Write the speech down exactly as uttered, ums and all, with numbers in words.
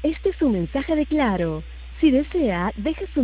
Este es un mensaje de Claro. Si desea, deje su